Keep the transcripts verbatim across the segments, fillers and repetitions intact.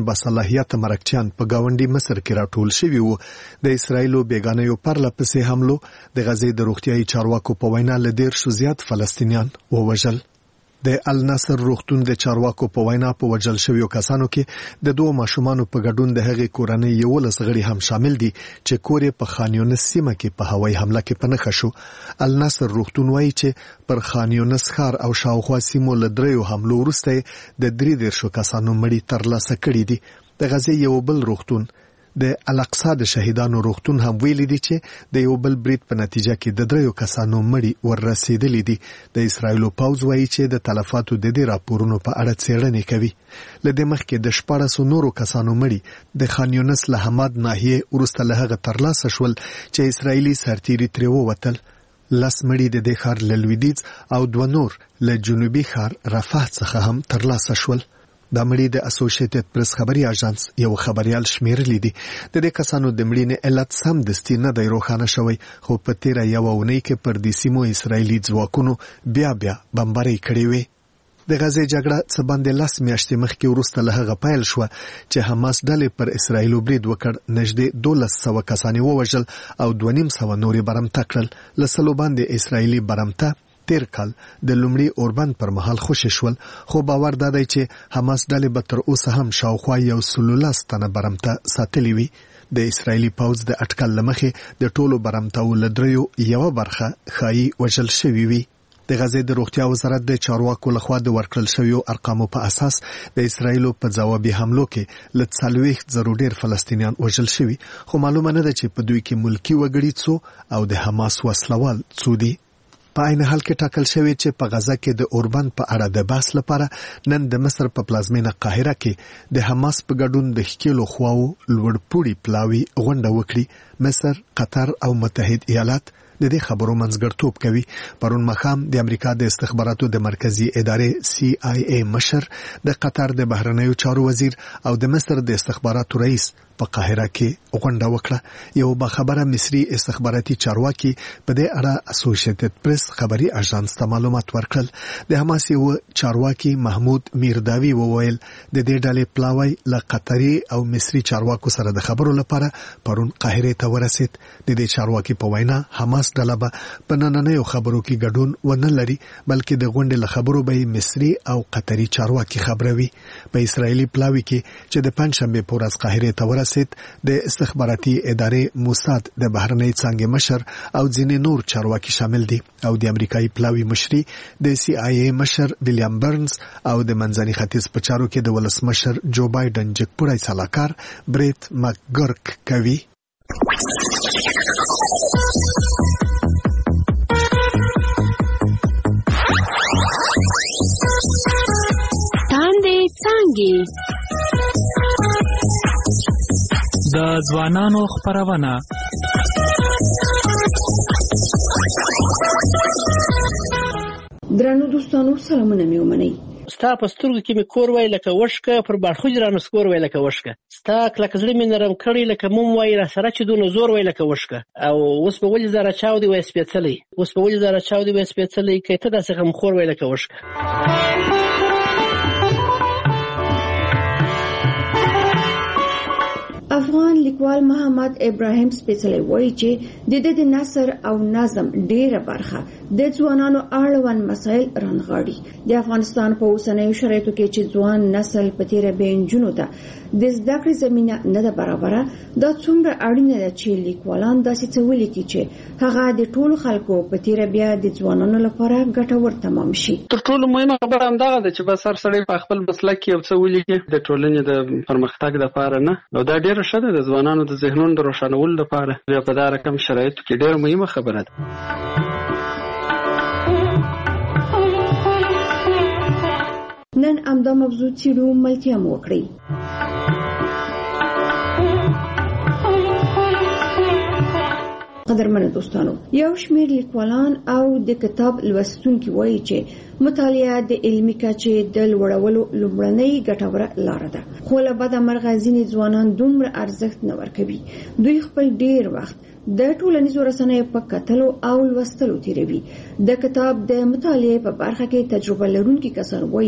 باصلاحیته مرکچیان په گاونډي مصر کې راټول شوي وو. د اسرایلو بیگانه‌یو پرله پسې حملو د غزې د روغتیايي چارواکو په وینا له ډېر شو زیات فلسطینیان ووژل. د النصر روغتون د چارواکو په وینا په وژل شویو کسانو کې د دوه ماشومانو په ګډون د هغې کورنۍ یولس غړي هم شامل دي چې کور یې په خان یونس سیمه کې په هوایي حمله کې په نښه شو. النصر روغتون وایي چې پر خان یونس ښار او شاوخوا سیمو له دریو حملو وروسته د درې دېرشو کسانو مړي ترلاسه کړي دي. د غزې یو بل روغتون د الاقصی د شهیدانو روغتون هم ویلي دي چې د یو بل برید په نتیجه کې د دریو کسانو مړي وررسېدلي دي. د اسرایلو پوځ وایي چې د تلفاتو د دې راپورونو په اړه څېړنې کوي. له دې مخکې د شپاړسو نورو کسانو مړي د خان یونس له حماد ناحیې وروسته له هغه ترلاسه شول چې اسرایلي سرتیري ترې ووتل. لس مړي د دې ښار له لویدیځ او دوه نور له جنوبي ښار رفح څخه هم ترلاسه شول. دا مړي د اسوسییټډ پریس خبري اژانس یو خبريال شمیرلي دي. د دې کسانو د مړینې علت سم دستي نه دی روښانه شوی، خو په تیره یوه اونۍ کې پر دې سیمو اسرایلي ځواکونو بیا بیا بمبارۍ کړې وې. د غزې جګړه څه باندې لس میاشتې مخکې وروسته له هغه پیل شوه چې حماس ډلې پر اسرایلو برید وکړ. نږدې دولس سوه کسان یې ووژل او دوه نیم سوه نورې برمته کړل. له سلو باندې اسرایلي برمته تیر کال د لومړي اوربند پر مهال خوشی شول، خو باور دادی چې حماس ډلې به تر اوسه هم شاوخوا یو سلو لس تنه برمته ساتلی وي. د اسرایلي پوځ د اټکل له مخې د ټولو برمتهو له دریو یوه برخه ښایي وژل شوي وي. د غزې د روغتیا وزارت د چارواکو لخوا د ورکړل شویو ارقامو په اساس د اسرایلو په ځوابي حملو کې له څلوېښت زرو ډېر فلسطینیان وژل شوي، خو معلومه نه ده چې په دوی کې ملکي وګړي څو او د حماس وسلوال څو دي. په عین حال کې ټاکل شوی چې په غزه کې د اوربند په اړه د بحث لپاره نن د مصر په پلازمینه قاهره کې د حماس په ګډون د ښکېلو خواو لوړپوړي پلاوي غونډه وکړي. مصر، قطر او متحد ایالات د دې خبرو منځګړیتوب کوي. پرون ماښام د امریکا د استخباراتو د مرکزی ادارې سی آی ای مشر، د قطر د بهرنیو چارو وزیر او د مصر د استخباراتو رئیس په قاهره کې غونډه وکړه. یو باخبره مصري استخباراتي چارواکي په دې اړه اسوسییټډ پریس خبري اژانس ته معلومات ورکړل. د حماس یو چارواکي محمود میرداوی وویل د دې ډلې پلاوی له قطري او مصري چارواکو سره د خبرو لپاره پرون قاهره ته ورسید. د دې چارواکي په وینا حماس ډله به په نننیو خبرو کې ګډون ونه لري، بلکې د غونډې له خبرو به مصري او قطري چارواکي خبروي. په اسرایلي پلاوي کې چې د پنځشنبه په ورځ قاهره ته ورسید، د استخباراتي ادارې موساد د بهرنی څانګې مشر او ځینې نور چارواکي شامل دي، او د امریکایي پلاوي مشري د سی آی ای مشر ویلیام برنز او د منځني ختیځ په چارو کې د ولسمشر جو بایدن جګپوړی سلاکار بریت مکګرک کوي. تاندې څانګې د ځوانانو خپرونه. درنو دوستانو، سلامونه مې ومنئ. ستا په سترګو کې مې کور وای لکه وشکه، پر باړخوج رانه سکور وای لکه وشکه. ستا کلک زړه مې نرم کړی لکه موم وای، را سره چې دونه زور وای لکه وشکه. او اوس به ولې زاره چاودې وای سپېڅلی، اوس به ولې زاره چاودې وای سپېڅلی، که ته داسې غمخور وای لکه وشکه. افغان لیکوال محمد ابراهیم سپېڅلی وایي چې د د نثر او نظم ډیره برخه د ځوانانو اړوند مسایل رانغاړي. د افغانستان په اوسنیو شرایطو کې چې ځوان نسل په تیره بیا نجونو ته د زده کړې زمینه نه ده برابره، دا څومره اړینه ده چې لیکوالان داسې څه ولیکي چې هغه د ټولو خلکو په تیره بیا د ځوانانو لپاره ګټور تمام شي. تر ټولو مهمه خبره همدغه ده چې بس هر سړی په خپل مسلک کې یو څه ولیکي د ټولنې د پرمختګ لپاره نه، او دا ډیره ښه ده د ځوانانو د ذهنونو د روښانولو لپاره. بیا په دا رقم شرایطو کې ډیره مهمه خبره ده. نن همدا موضوع څېړو، ملتیا مو وکړئ. قدرمنو دوستانو، یو شمېر لیکوالان او د کتاب لوستونکي وایي چې مطالعه د علمي کچې د لوړولو لومړنۍ ګټوره لاره ده، خو له بده مرغه ځینې ځوانان دومره ارزښت نه ورکوي. دوی خپل ډیر وخت د ټولنیزو رسنیو په کتلو او لوستلو تیروي. د کتاب د مطالعې په برخه کې تجربه لرونکي کسان وایي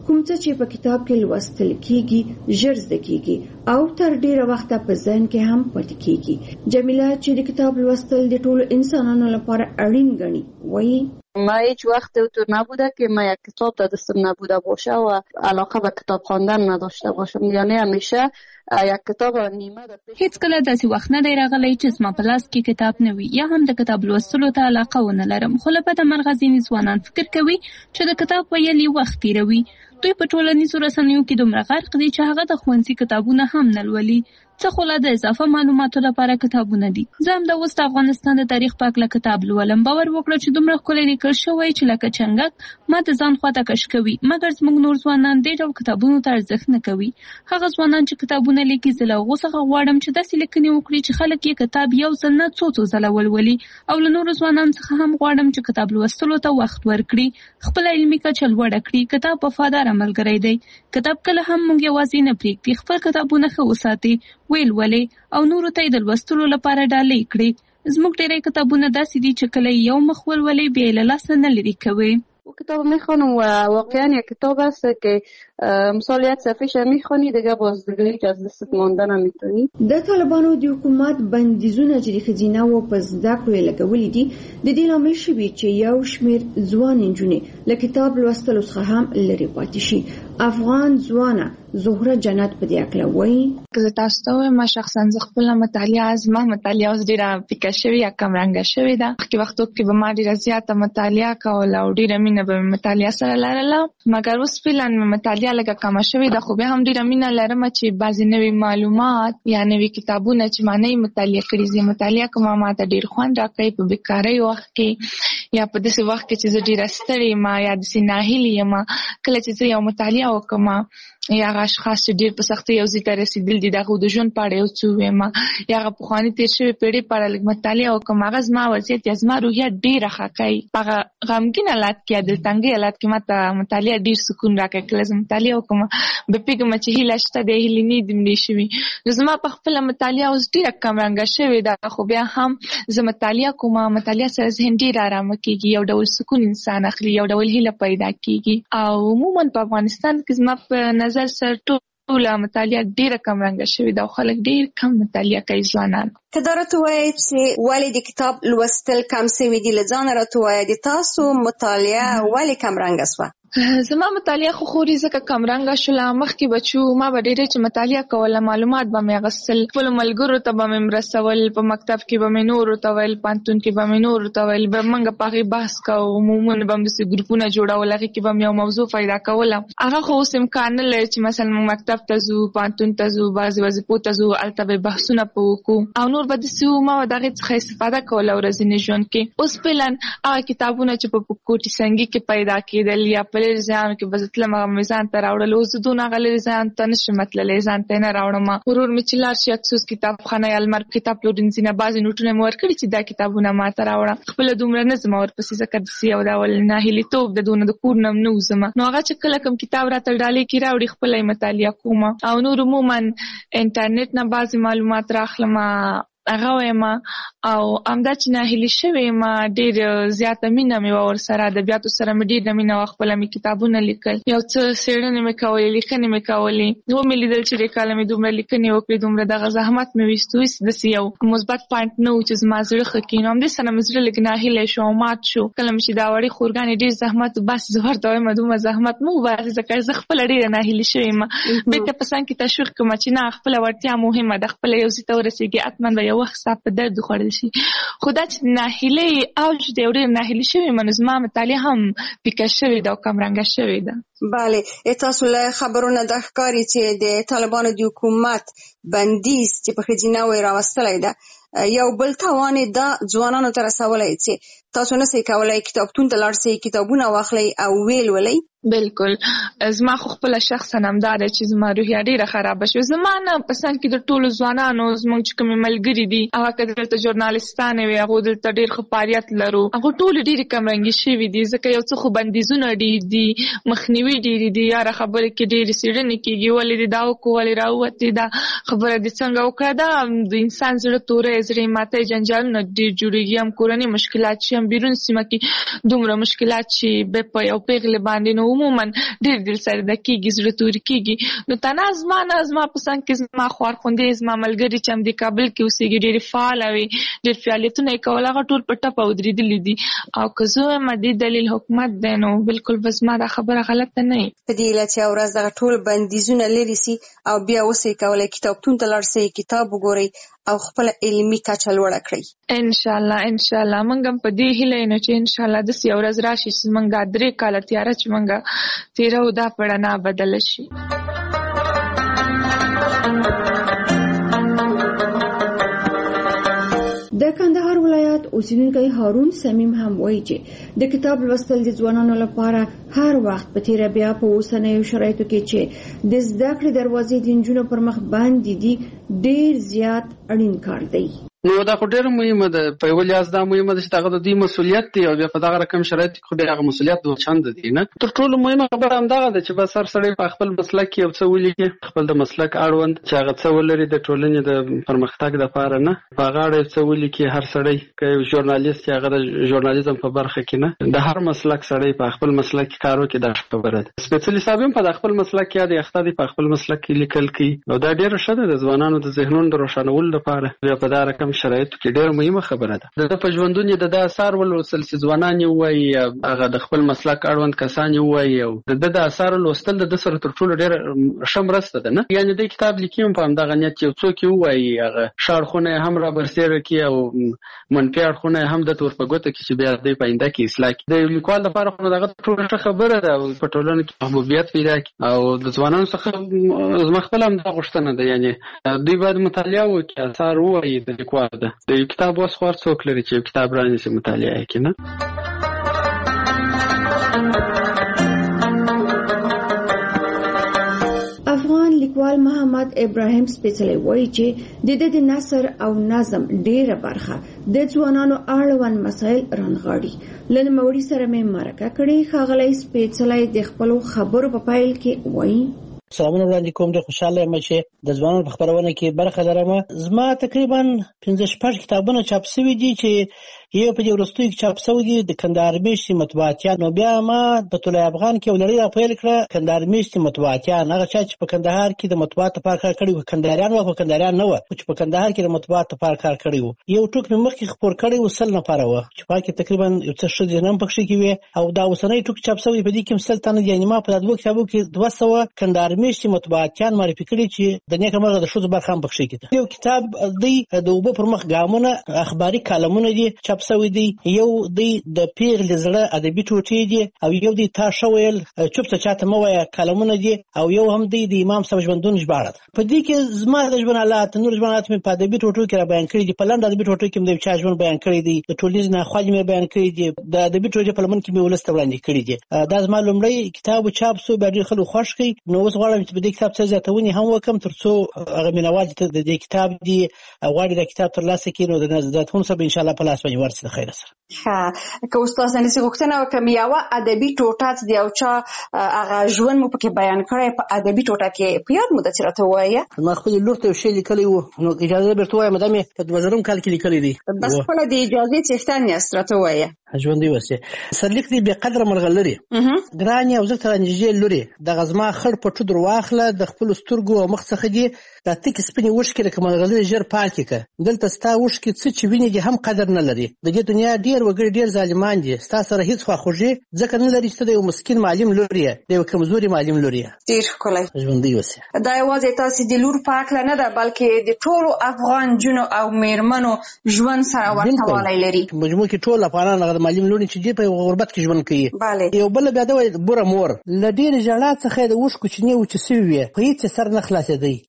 کوم څه چې په کتاب کې لوستل کیږي ژر زده کیږي او تر ډیره وخته په ذهن کې هم پاتې کیږي. جمیله چې د کتاب لوستل د ټولو انسانانو لپاره اړین ګڼي وایي ما هیچ وقت تو نبوده که ما یک کتاب تا دستم نبوده باشه و علاقه به کتاب خواندن نداشته باشم، یعنی همیشه یک کتاب نیمه ده. هیڅ کله داسې وخت نه دی راغلی چې زما په لاس کې کتاب نه وي یا هم د کتاب لوستلو ته علاقه ونه لرم، خو له بده مرغه ځینې ځوانان فکر کوي چې د کتاب ویل یې وخت تیروي. دوی په ټولنیزو رسنیو کې دومره غرق دي چې هغه د ښوونځي کتابونه هم نه لولي، څه خو لا د اضافه معلوماتو لپاره کتابونه دي. زه هم د اوس د افغانستان د تاریخ په هکله کتاب لولم. باور وکړه چې دومره ښکلی لیکل شوی چې لکه چنګک ما د ځان خواته کش کوي، مګر زموږ نور ځوانان دې ډول کتابونو ته ارزښت نه کوي. هغه ځوانان چې کتابونه لیکي زه له هغو څخه غواړم چې داسې لیکنې وکړي چې خلک یې کتاب یو ځل نه څو څو ځله ولولي، او له نورو ځوانانو څخه هم غواړم چې کتاب لوستلو ته وخت ورکړي، خپله علمي کچه لوړه کړي. کتاب وفاداره ملګری دی. کتاب کله هم موږ یوازې نه پرېږدي. خپل کتابونه ښه وساتئ، ویې لولئ او نورو ته یې د لوستلو لپاره ډالۍ کړئ. زموږ ډېری کتابونه داسې دي چې کله یو مخ ولولئ بیا یې له لاسه نه لرې کوئ. کتاب میخوانم و واقعا یک کتاب است که مثال یک صفحهش میخوانی دیگه بازدگی که از دستت مانده نمیتونی. د طالبانو د حکومت بندیزونه چې د ښځینه و په زده کړو یې لګولي دي د دې لامل شوي چې یو شمېر ځوان نجونې له کتاب لوستلو څخه هم لرې پاتې شي. افغان ځوانه زهره جنت په دې اکله وایي زه تاسو ته وایم ما شخصا زه خپله مطالعه زما مطالعه اوس ډېره پیکه شوې یا کمرنګه شوې ده. مخکې وختو کې به ما ډېره زیاته مطالعه کوله او ډېره مینه به مې مطالعه سره لرله، مګر اوس فعلا مې مطالعه لږه کمه شوې ده، خو بیا هم ډېره مینه لرم چې بعضې نوي معلومات یا نوي کتابونه چې ما نه یې مطالعه کړي زه مطالعه کوم، ما ته ډېر خوند راکوي په بېکارۍ وخت کې یا په داسې وخت کې چې زه ډېره ستړې یم یا داسې ناهیلې یم. کله چې زه یو مطالعه وکړم یا هغه اشخاص چې ډېر په سختۍ یو ځای ته رسېدلي دي د هغو د ژوند په اړه یو څه ووایم یا هغه پخواني تېر شوې پیړۍ په اړه لږ مطالعه وکړم، هغه زما وضعیت یا زما روحیه ډېره ښه کوي. په هغه غمګین حالت کې یا دلتنګۍ حالت کې ما ته مطالعه ډېر سکون راکوي. کله زه مطالعه وکړم به پوهېږم چې هیله شته دی، هیلې نه دي مړې شوي. نو زما په خپله مطالعه اوس ډېره کمرنګه شوې ده، خو بیا هم زه مطالعه کوم. مطالعه سره ذهن ډېر ارامه کېږي، یو ډول سکون انسان اخلي، یو ډول هیله پیدا کېږي. او عموما په افغانستان کې زما په نظر سره ټوله مطالعه ډېره کمرنګه شوې ده او خلک ډېر کم مطالعه کوي ځوانان. که دا راته ووایې چې ولې د کتاب لوستل کم سوي دي، له ځانه راته ووایه د تاسو مطالعه ولې کمرنګه سوه؟ زما مطالعه خو خوري ځکه کمرنګه شوله. مخکې به چې ما به ډېرې چې مطالعه کوله معلومات به مې اخیستل، خپلو ملګرو ته به مې مرستول، په مکتب کې به مې نورو ته ویل، پوهنتون کې به مې نورو ته ویل، به موږ په هغې بحث کوو، عموما به هم داسې ګروپونه جوړول، هغې کې به مې یو موضوع پیدا کوله. هغه خو اوس امکان نه لري چې مثلا موږ مکتب ته ځو، پوهنتون ته ځو، بعضې وظیفو ته ځو، هلته به بحثونه په وکړو او نور به داسې وو. ما به د هغې څخه استفاده کوله ورځني ژوند کې. اوس فعلا هغه کتابونه چې په کوټي سنګي کې پیدا کېدل یا په لرې ځایانو کې به زه تلم هغه مې ځان ته راوړل. اوس زه دونه هغه لرې ځایانو ته نه شم تللی، ځان ته یې نه راوړم. ورور مې چې لاړ شي اکسوس کتابخانه یا لمر کتاب پلورنځي نه بعضې نوټونه مې ورکړي چې دا کتابونه ما ته راوړه. خپله دومره نه ځم ورپسې ځکه داسې یو ډول ناهیلېتوب د دونه د کور نه هم نه وځم. نو هغه چې کله کوم کتاب راته ډالۍ کې راوړي خپله یې مطالعه کوم او نور عموما انټرنیټ نه بعضې معلومات راخلم هغه وایم. او همدا چې ناهیلي شوې یم ډېر زیاته مینه مې وه ورسره، ادبیاتو سره مې ډېره مینه وه. خپله مې کتابونه لیکل، یو څه څېړنې مې کولې، لیکنې مې کولې. ومې لیدل چې دې کاله مې دومره لیکنې وکړې، دومره دغه زحمت مې ویستو، هېڅ داسې یو مثبت پوینټ نه و چې زما زړه ښه کړي. نو همدې سره مې زړه لږ ناهیلی شو او مات شو. کله مې چې دا وړې خورګانې ډېر زحمت و، بس زه ورته وایم دومره زحمت مه وباسې ځکه زه خپله ډېره ناهیلي شوې یم. بېرته په څنګ کې تشویق کړم چې نه خپله وړتیا مهمه ده، خپله یو ځای ته ورسېږي حتما به یو وخت ستا په درد وخوړل شي. خو دا چې ناهیلۍ اوج دی او ډېر ناهیلي شوې یم نو زما مطالعه هم پیکه شوې ده او کمرنګه شوې ده. بله، تاسو له خبرونو دا ښکاري چې د طالبانو د حکومت بندیز چې په ښځینه‌و یې راوستلی ده یو بل تاوان دا ځوانانو ته رسولی چې تاسو نسئ کولی کتابتون ته لاړ شئ، کتابونه واخلئ او ویې لولئ. بالکل، زما خو خپله شخصا همدا ده چې زما روحیه ډېره خرابه شوې. زما نه په څنګ کې د ټولو ځوانانو زموږ چې کومې ملګري دي هغه که دلته ژورنالستانې وي هغو دلته ډېر ښه فعالیت لرو، هغو ټولې ډېرې کمرنګې شوي دي ځکه یو څه خو بندیزونه ډېر دي، مخنیوي نیوي ډېرې دي، یاره خبرې کې ډېرې څېړنې کېږي، ولې دې دا وکړو، ولې راووتې، دا خبره دې څنګه وکړه. دا د انسان زړه توری، زړه ماتی، جنجالونه ډېر جوړېږي، هم کورني مشکلات شي، هم بیرون سیمه کې دومره مشکلات شي په یو پیغلې باندې، نو عموما ډېر دل سرده کېږي، زړه توري کېږي. نو تنها زما نه، زما په څنګ کې زما خوارخوندې، زما ملګري چې هم د کابل کې اوسېږي ډېرې فعاله وي، ډېر فعالیتونه یې کول، هغه ټول په ټپه ودرېدلي دي. او که زه وایم دې دلیل حکومت دی، نو بلکل به زما دا خبره غلطه نه وي. په دې علت چې ورځ دغه ټول بندیزونه لرې سي او بیا اوسئ کولی کتابتون ته لاړ شئ، کتاب وګورئ او خپله علمي کچه لوړه کړئ. انشاءالله انشاءالله موږ هم په دې هیله یو چې انشاءالله داسې یو ورځ راشي چې موږ دا درې کاله تیاره چې موږ تېروو دا په رڼا بدله شي. د کندهار ولایت اوسیدونکی هارون سمیم هم وایي چې د کتاب لوستل د ځوانانو لپاره هر وخت په تیره بیا په اوسنیو شرایطو کې چې د زده کړې دروازې د نجونو پر مخ باندې دي ډېر زیات اړین کار دی. نو دا خو ډېره مهمه ده. په یو لحاظ دا مهمه ده چې دغه د دوی مسؤلیت دی او بیا په دغه رقم شرایطو کې خو بیا هغه مسؤلیت دوه چنده دی نه. تر ټولو مهمه خبره همدغه ده چې بس هر سړی په خپل مسلک کې یو څه ولیکي، خپل د مسلک اړوند چې هغه څه ولري د ټولنې د پرمختګ دپاره نه، په هغه اړه یو څه ولیکي. هر سړی که یو ژورنالیست چې هغه د ژورنالیزم په برخه کې نه، د هر مسلک سړی په خپل مسلک کې کار وکړي، دا خبره ده. سپېڅلي صاحب هم په خپل مسلک کې د اخته دی، په خپل مسلک کې لیکل کوي، او دا ډېره ښه ده د ځوانانو د ذهنونو د روښانولو لپاره. بیا په دا رقم شرایطو کې ډېر مهمه خبره ده. د په ژوندون د د اثار ولوستل چې ځوانان یې ووایي، هغه د خپل مسلک اړوند کسان یې ووایي، او د د اثار لوستل د ده سره تر ټولو ډېره ښه مرسته ده نه. یعنې د کتاب لیکي هم په همدغه نیت چې یو څوک یې ووایي، هغه ښه اړخونه یې هم رابرسېره کړي او منفي اړخونه یې هم درته ور په ګوته کړي چې بیا دوی په آینده کې اصلاح کړي. د یو لیکوال لپاره خو دغه ټوله ښه خبره ده او په ټولنه کې محبوبیت پیدا کړي. او د ځوانانو څخه زما خپله همدا غوښتنه ده، یعنې دوی باید مطالعه وکړي، اثار ووایي د لیکوال ده. د یو کتاب اوس خو هر څوک لري چې یو کتاب رانیسي مطالعه یې کړي نه. افغان لیکوال محمد ابراهیم سپیڅلی وایي چې د ده د نثر او نظم ډیره برخه د ځوانانو اړوند مسایل رانغاړي. له نوموړي سره مې مرکه کړې. ښاغلی سپیڅلی د خپلو خبرو په پیل کې وایي: سلامونه وړاندې کوم. ډېر خوشحاله یم چې د ځوانانو په خپرونه کې برخه لرم. زما تقریبا پنځه شپږ کتابونه چاپ شوي دي چې یو په دې وروستیو کې چاپ شوی دی د کندهار میشتې مطبوعاتیان. نو بیا ما په طلوع افغان کې یو لړۍ راپیل کړه، کندهار میشتې مطبوعاتیان. هغه چا چې په کندهار کې د مطبوعات لپاره کار کړی و، کندهاریان وو، کندهاریان نه وو، چې په کندهار کې د مطبوعات لپاره کار کړی و. یو ټوک مې مخکې خپور کړی و، سل نفره وه، چې پکې تقریبا یو څه ښځې هم پکښې کې وې. او دا اوسنی ټوک چاپ شوی په دې کې هم سل تنه دي. یعنې ما په دا دوه کتابو کې دوه سوه کندهار میشتې مطبوعاتیان معرفي کړي چې د نیکه مرغه د ښځو برخه هم پکښې کې ده. یو کتاب دی د اوبه پر مخ ګامونه، اخباري کالمونه دي چاپ شوی دی. یو دی د پیغلې زړه ادبي ټوټې دي، او یو دی تا ښه ویل چوپ ته چاته مه وایه کالمونه دي، او یو هم دی د امام صاحب ژوندون ژباړه ده. په دې کې زما د ژوند حالات، نور ژوند حالات مې په ادبي ټوټو کې را بیان کړي دي. په لنډ ادبي ټوټو کې مې د یو چا ژوند بیان کړی دی، د ټولنیز ناخوالې مې بیان کړي دي، د ادبي ټوټې په لمن کې مې ولس ته وړاندې کړي دي. دا زما لومړی کتاب چاپ شو، بیا ډېر خلک خوښ کړي. نو اوس غواړم چې په دې کتاب څه زیاتونې هم وکړم، تر څو هغه مینوال چې د دې کتاب دي غواړي دا کتاب ترلاسه کړي، نو د زیاتونو سره به انشاءالله په لاس باندې ورسي د خیره سره. ښه، که استاد سنسي غوښتنه وکړم یوه ادبي ټوټه د یو چا هغه ژوند مو پکې بیان کړی په ادبي ټوټه کې، په یاد مو ده چې راته ووایه؟ ما خپلې لور ته یو شی لیکلی و، نو اجازه درته ووایم دا مې په دوه زرم کال کې لیکلی دی. بس خپله د اجازې څښتن یاست، راته ووایه. ژوندی اوسې. سرلیک دی: بې قدره مرغلرې، ګرانې او زه ته رانږدې لورې، دغه زما خړ پټو در واخله، د خپلو سترګو او مخ څخه دې دا تکې سپینې اوښکې لکه مرغلرې ژر پاکې کړه. دلته ستا اوښکې څه چې وینې دي هم قدر نه لري. د دې دنیا ډېر وګړي ډېر ظالمان دي، ستا سره هېڅ خواخوږي ځکه نه لري چې ته د یو مسکین معلم لور یې، د یو کمزوري معلم لور یې. ډېر ښکلی. ژوندی اوسې. دا یوازې تاسې د لور په هکله نه ده، بلکې د ټولو افغان نجونو او مېرمنو ژوند سره ورته والی لري. مجموع کې ټول افغانان هغه د معلم لورې چې دې په غربت کې ژوند کوي. یو بله بیا ده وایي بوره مور، له ډېرې ژړا څخه یې د اوښکو چینې وچې سوي وې، په هېڅ یې سر نه خلاصېدی. هر څوک چې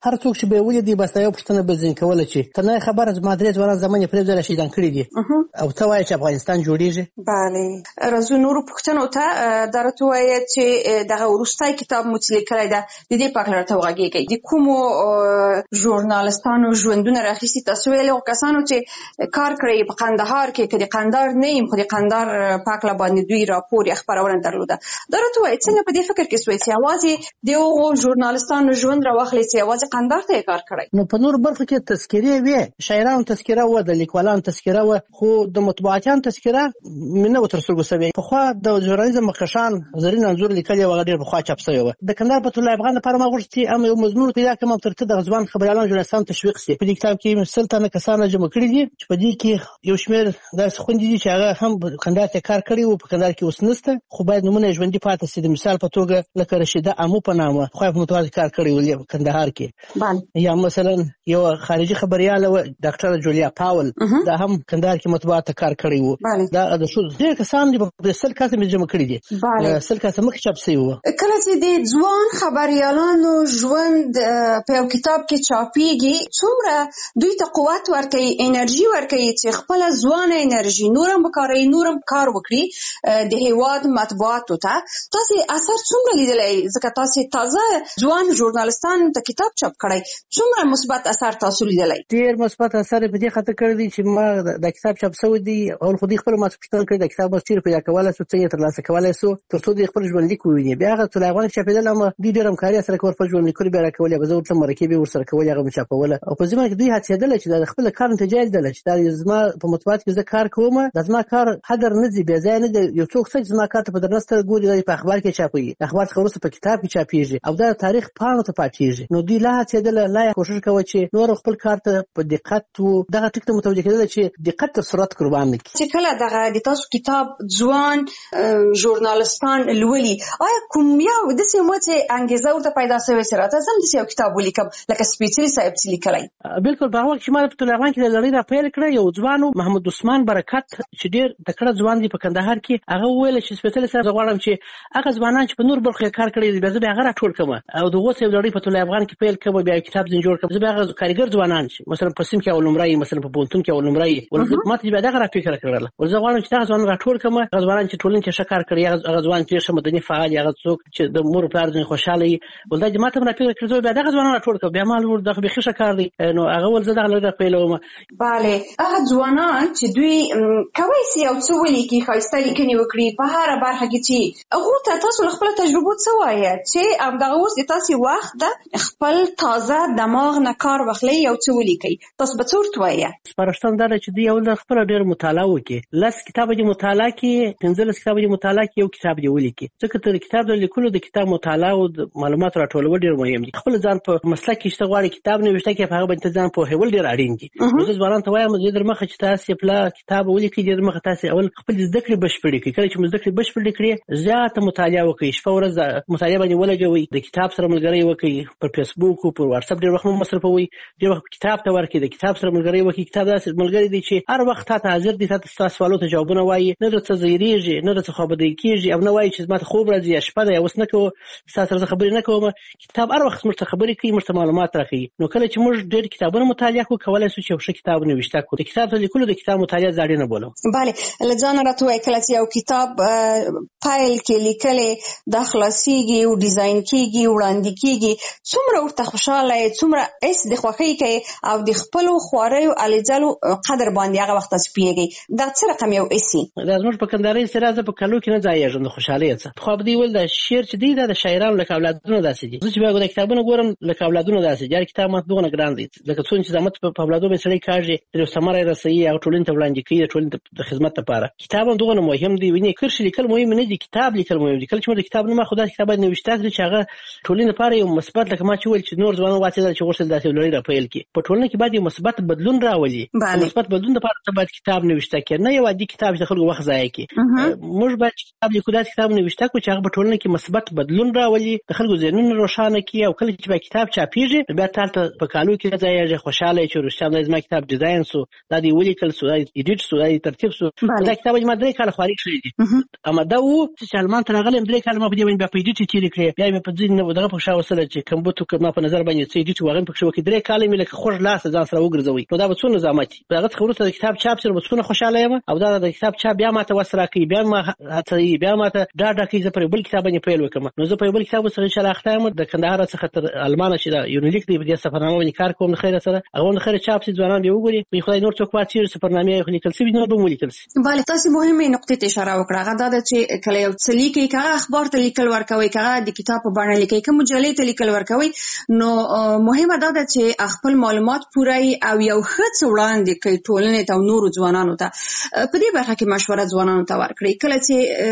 چې به ولې دی بس یو پښتنه به ځین کوله چې کنه خبره زما درې ځوانان زمونږ پرې ځل شهیدان کړي دي او ته وایې چې افغانستان جوړیږي. بله راځو نور پښتنو ته درته وایي چې دغه وروستي کتاب مو چې لیکلی ده د دې په اړه راته وغږیږئ. د کومو ژورنالستانو ژوندونه راخیستي؟ تاسو ویلي هغو کسانو چې کار کړی په قندهار کې که د قندهار نه یم خو د قندهار په هکله باندې دوی راپور یا خپرونه درلوده. دا راته وایي څنګه په دې فکر کې سوی چې یوازې د هغو ژورنالستانو ژوند راواخلئ چې یوازې قندهار ته یې کار کړی؟ نو په نورو برخو کې تذکرې وې، شاعرانو تذکره وه، د لیکوالانو تذکره وه، خو د مطبوعاتیانو تذکره مې نه وه تر سترګو سوې. پخوا د ژورنالیزم مخکښان زرین انځور لیکلي وه، هغه ډېر پخوا چاپ سوې وه. د کندهار فتح الله افغان لپاره ما غوښتل چې هم یو مضمون پیدا کړم او تر څه دغه ځوان خبریالان ژورنالستان تشویق شي. په دې کتاب کې مې سل تنه کسان جمع کړي دي چې په دې کې یو شمېر داسې خوندې دي چې هغه هم کندهار ته کار کړی و، په کندهار کې اوس نشته، خو باید نمونه ژوندي پاتې شي. د مثال په توګه لکه رشیده امو په نامه خو په متوازي کار کړی و کندهار کې. یا مثلا یو خارجي خبرياله و ډاکټر جولیا پاول دا هم کندهار کې مطبوعات ته کار کړی و. دا د شو ډېر کسان دي په سل کسه مې جمع کړي دي، سل کسه مخ چاپ شوی و. کله چې د ځوان خبريالانو ژوند په یو کتاب کې چاپیږي څومره دوی ته قوت ورکوي، انرژي ورکوي چې خپل ځوان انرژي نورم وکاروي، نورم کار وکړي د هیواد مطبوعاتو ته. تاسو اثر څومره لیدلی؟ ځکه تاسو تازه ځوان ژورنالستان ته کتاب چاپ کړی، څومره مثبت اثر تاسو لیدلی؟ ډېر مثبت اثر په دې خاطر کړی دی چې ما د کتاب چاپ شوی دی او خو دې خپل ما پوښتنه کړې د کتاب چیرې پیدا کولی سو، څنګه ترلاسه کولی سو تر څو دې خپل ژوندلیک وویني. بیا هغه طلایي افغان چاپېدل هم دوی ډېر همکاري سره کول، خپل ژوندلیکونه بیا راکولې، به زه ورته مرکې به ورسره کولې، هغه مې چاپوله. او په ځمه کې دوی هڅېدله چې د خپل کار نتیجه یې لیدله چې دا زما په مطبوعات کې زه کار کوم، دا زما کار هدر نه ځي، بې ځایه نه دی. یو څوک څه چې زما کار ته په درنه سترګه ګوري دا په اخبار کې چاپوي، اخبار څخه وروسته په کتاب کې چاپېږي او دا تاریخ پاڼو ته پاتېږي. نو دوی لا هڅېدله، لا یې کوښښ کوه چې نور خپل کار ته په دقت و دغه ټکي ته متوجه کېدله چې دقت تر سرعت قربان نه کړي. چې کله دغه د تاسو کتاب ځوان ژورنالستان لولي، آیا کوم یو داسې مو چې انګېزه ورته پیدا شوې چې راته زه هم داسې یو کتاب ولیکم لکه سپېڅلي صاحب چې لیکلی؟ بلکل په هغه وخت چې ما د فتح الله افغان کې د لړۍ را پیل کړه، یو ځوان محمد عثمان برکت چې ډېر تکړه ځوان دی په کندهار کې، هغه وویل چې سپېڅلي صاحب زه غواړم چې هغه ځوانان چې په نور برخو کې کار کړی دي بیا زه بیا هغه راټول کړم او د اوس یو لړۍ فتح الله افغان کې پیل کړم، بیا کتاب ځین جوړ کړم. زه بیا هغه کارګر ځوانان چې مثلا په سیم کې اول نمره مثلا په پوهنتون کې اول نمره ما ته بیا دغه راپیکره کړله. ول زه غواړم چې دغه ځوانان راټول کړم، هغه ځوانان چې ټولنې کې ښه کار کړي، هغه ځوان چې ښه مدني فعال، هغه څوک چې د مور پلار ځینې خوشحاله وي، ول دا ما ته راپیکره کړه، بیا دغه ځوانان راټول کړم. بیا ما ول دغه بیخي ښه کار دی، نو هغه ول زه دغه لړۍ راپیلوم. بله هغه ځوانان چې دوی کولی شي یو څه ولیکي، ښایسته لیکنې وکړي په هره برخه کې، چې هغو ته تاسو له خپله تجربو څه وایه چې همدغه اوس د تاسې وخت ده خپل تازه دماغ نه کار واخلئ یو څه ولیکئ، تاسو به څه ورته وایه؟ سپارښتنه دا ده چې دوی یو له خپله ډېر مطالعه وکړي، لس کتابه دې مطالعه کړي، پنځلس کتابه دې مطالعه کړي، یو کتاب دې ولیکي. ځکه تر کتاب د لیکلو د کتاب مطالعه او د معلوماتو راټولول ډېر مهم دي. خپل ځان په مسلک کې چې ته غواړې کتاب نوشته کړې، په هغه باندې ځان پوهول ډېر اړین دي. نو زه ځوانانو ته وایم زه در مخه چې تاسې پلا کتاب ولیکئ، در مخه تاسې اول خپل زده کړې بشپړې کړئ. کله چې مو زده کړې بشپړې کړې زیاته مطالعه وکړئ، شپه ورځ مطالعه باندې ولګوئ، د کتاب سره ملګري وکړئ، پر فیسبوک او پر واتساپ ډېر وخت مه مصرفوئ، ډېر وخت کتاب ته ورکړئ، د کتاب سره ملګري وکړئ. کتاب داسې ملګری دی چې هر وخت تا ته حاضر دی، تا ته ستا سوالو ته جوابونه وایي، نه درڅه ځایریږي، نه درڅه خوابدی کېږي او نه وایي چې زما ته خوب راځي یا شپه ده یا اوس نه کوو ستا سره زه خبرې نه کوم. کتاب هر وخت موږ ته خبرې کوي، موږ ته معلومات راښیي. نو کله چې موږ ډېر کتابونه مطالعه کړو کولی شو چې یو ښه کتاب نوشته کړو. د کتاب ته لیکلو د کتاب مطالعه زه اړینه بولم. بله له ځانه راته ووایه کله چې یو کتاب پیل کې لیکلی دا خلاصېږي او ډیزاین کېږي وړاندې کېږي، څومره ورته خوشحاله یې، څومره حس د خوښۍ کوي او د خپلو خواریو الیجلو قدر باندې هغه وخت تاسو پوهېږئ، دا څه رقم یو حس وي؟ دا زموږ په کندهارۍ اصطلاح زه په کلو کې نه ځایېږم د خوشحالۍ څه. پخوا به دوی ویل دا شعر چې دی دا د شاعرانو لکه اولادونه داسې دي. زه چې بیا د کتابونه ګورم لکه اولادونه داسې دي، هر کتاب ماته دغونه ګران دی، لکه څومره چې زحمت په اولادو باندې سړی کاږي تر یو ثمره یې رسوي، هغه ټولنې ته وړاندې کوي، د ټولنې د خدمت لپاره. کتاب هم دغونه مهم دی. وینې کرښې لیکل مهم نه دي، کتاب لیکل مهم دي. کله چې موږ د کتاب نوم اخلو داسې کتاب باید نوشته کړي چې هغه ټولنې لپاره یو مثبت، لکه ما چې ویل چې نور ځوانان واڅېدل چې غوښتل داسې لړۍ راپیل کړي، په ټولنه کې باید یو مثبت بدلون راولي. مثبت بدلون لپاره ته باید کتاب نوشته کړي، نه یو عادي کتاب چې د خلکو وخت ضایع کړي. موږ باید کتاب لیکو، داسې کتاب نوشته کړو چې هغه په ټولنه کې مثبت بدلون راولي، د خلکو ذهنونه روښانه کړي. او کله چې بیا کتاب چاپېږي بیا تالته په کالو کې نه ځایېږي، خوشحاله یې چې رښتیا دا زما کتاب ډیزاین سو، دا دې ولیکل سو، دا ایډیټ سو، دا دې ترتیب سو. دا کتاب ما درې کاله خواري کړی دي، اما دا و چې هلمند ته راغلی یم درې کاله ما په دې باندې بیا په ایډیټ یې تېرې کړې، بیا مې په ځینې دغه په شا وسله چې کمبود ما په نظر باندې څه ورسته ایډیټ وغیم پکې وکړي درې کال مې لکه خوږ لاس ځان سره وګرځوي نو دا به څونه زحمت وي هغه څخه وروسته د کتاب چاپ سره به څونه خوشاله یم او دا د کتاب چاپ بیا ماته وسره کوي بیا ما هڅوي بیا ماته دا ډاکې زه پر بل کتاب باندې پیل وکړم نو زه په بل کتاب سره ان شاء الله اخته یم د کندهار څخه تر المانه چې دا یونیلیک دی په سفرنامه باندې کار کوم خیر سره هغه خیر چاپ سي ځوانان به وګوري په خدای نور څوک پاتې سفرنامه خو لیکل سوي نه به مو لیکل سي bale تاسو مهمه نقطې ته اشاره وکړه هغه دا چې کله یو څه لیکي هغه اخبار ته لیکل ورکوي هغه د کتاب په بڼه لیکي کوم مجلې ته لیکل ورکوي نو مهمه دا ده چې خپل معلومات پوره او یو ښه څه وړاندې کوي ټولنې ته او نورو ځوانانو ته په دې برخه کې مشوره ځوانانو ته ورکړي کله چې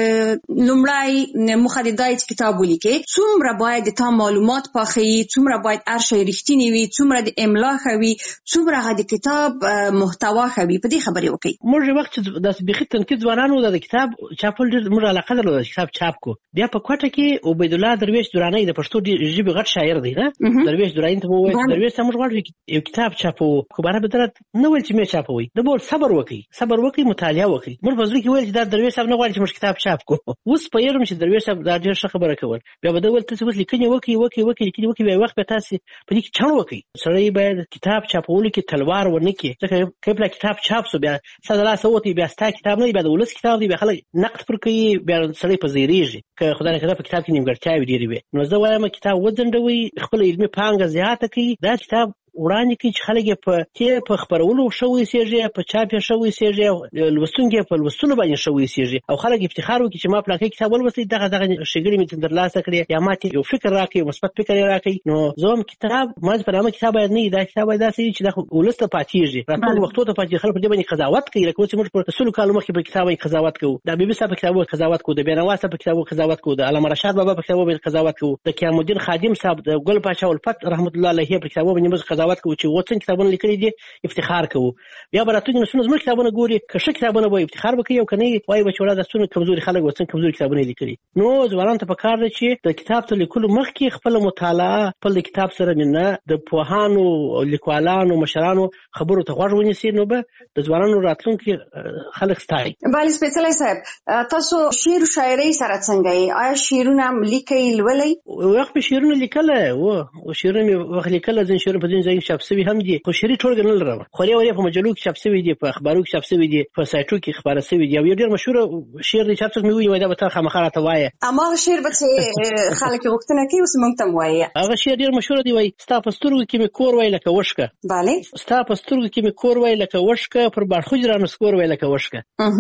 لومړی مخه د دای کتاب ولیکي څومره باید د تا معلومات پاخي څومره باید هر شی رښتینی وي څومره د املا خوي څومره د کتاب محتوا خوي په دې خبرې وکړي موږ وخت د بخښ تنقید ځوانانو د کتاب چاپل ډېر موږ علاقه درلوده کتاب چاپ کو بیا په کوټه کې عبید الله درویش درانی د پښتو ژبې غټ شاعر دی نه درویش درانی ته وایي درویش موږ غواړو یو کتاب چاپو خو بار به درته نه ویل چې مې چاپوي د بول صبر وکړي صبر وکړي مطالعه وکړي موږ په ځل کې ویل چې دا درویش صاحب نه غواړي چې موږ کتاب چاپ کو اوس په یوه چې درویش صاحب دا ډېر ښه خبره کوي بیا به دوی تاسو اوس لیکنه وکړي وکړي وکړي لیکنه وکړي بیا وخت به تاسو په دې کې چڼ وکړي سړی باید کتاب چاپول کې تلوار ونه کې ځکه کله کتاب چاپ سو بیا ساده سوتي بیا ستا کتاب نه بیا د ولس کتاب دی بیا خلک نقد پر کوي بیا سړی په زیریږي که خدای نه کړه په کتاب کې نیمګړتیاوې ډېرې وي نو زه وایم کتاب وځنډوي خپل علمي پانګه زیاته کړي دا کتاب وړاندې کې چې خلک په تیر په خبرولو شوی سیږي په چاپ شوی سیږي لوستونکي په لوستلو باندې شوی سیږي او خلک افتخار وکړي چې ما په لکه کتاب ولوستي دغه دغه شګړې مې ترلاسه کړې یا ماته یو فکر راکړي مثبت فکر راکړي نو زوم کتاب ما په نامه کتاب نه دا کتاب دا سړي چې د ولسته پاتېږي راټول وختو ته پاتې خلک په دې باندې قضاوت کوي لکه چې موږ په رسول کالو مخکې په کتاب باندې قضاوت کوو د بیبي صاحب په کتاب قضاوت کوو د بینوا صاحب په کتاب قضاوت کوو د علامه رشاد بابا په کتاب باندې قضاوت کوو د قیام الدین خادم صاحب د ګل پاچا الفت رحمت الله علیه په کتاب باندې موږ قضاوت کوو چې وڅن کتابونه لیکلي دي افتخار کوو بیا به راتلونکي نسلونه زموږ کتابونه ګوري که ښه کتابونه به افتخار وکړي او که نه وایي به چې وړه دا څومره کمزوري خلک به څنګه کمزوري کتابونه یې لیکلي نو ځوانانو ته پکار ده چې د کتاب ته لیکلو مخکې خپله مطالعه خپل د کتاب سره مینه د پوهانو لیکوالانو مشرانو خبرو ته غوږ ونیسي نو به د ځوانانو راتلونکي خلک ستایي بله سپېڅلی صاحب تاسو شعر و شاعرۍ سره څنګه یې آیا شعرونه لیکئ لولئ وخت په شعرونه لیکلی و شعرونه مې وخت لیکلی ځینې شعرونه په ځینې ځای کې چاپ سوي هم دي خو شعري ټولګه نه لرم خورې ورې په مجلو کې چاپ سوي دي په اخبارو کې چاپ سوي دي په سایټو کې خبره سوي دي او یو ډېر مشهوره شعر دی چې هر څوک مې ووایي دا به تا خامخا راته وایه هماغه شعر به چې خلک یې غوښتنه کوي اوس موږ ته هم وایي هغه شعر ډېر مشهوره دی وایي ستا په سترګو کې مې کور وای لکه وشکه بله ستا په سترګو کې مې کور وای لکه وشکه پر باړخوج رانه سکور وای لکه وشکه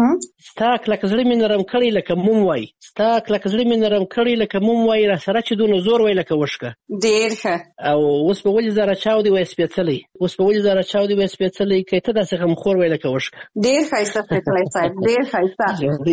ستا کلک زړه مې نرم کړی لکه موم وای ستا کلک زړه مې نرم کړی لکه موم وای را سره چې دونه زور وای لکه وشکه ډېر ښه او اوس به ولې زاره چاودې وای سپېڅلی اوس به ولې زاره چاودې وای سپېڅلی که ته داسې غمخور وای لکه وشکه ډېر ښایسته سپېڅلی صاحب ډېر ښایسته